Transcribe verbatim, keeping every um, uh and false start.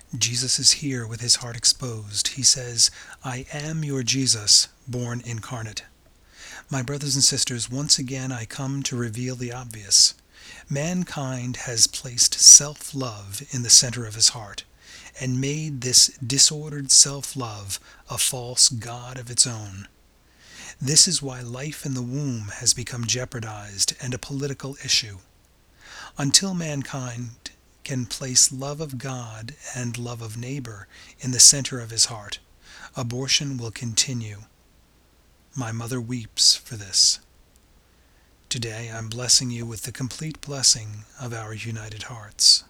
Jesus is here with his heart exposed. He says, "I am your Jesus, born incarnate." My brothers and sisters, once again I come to reveal the obvious. Mankind has placed self-love in the center of his heart, and made this disordered self-love a false god of its own. This is why life in the womb has become jeopardized and a political issue. Until mankind can place love of God and love of neighbor in the center of his heart, abortion will continue. My mother weeps for this. Today I'm blessing you with the complete blessing of our united hearts.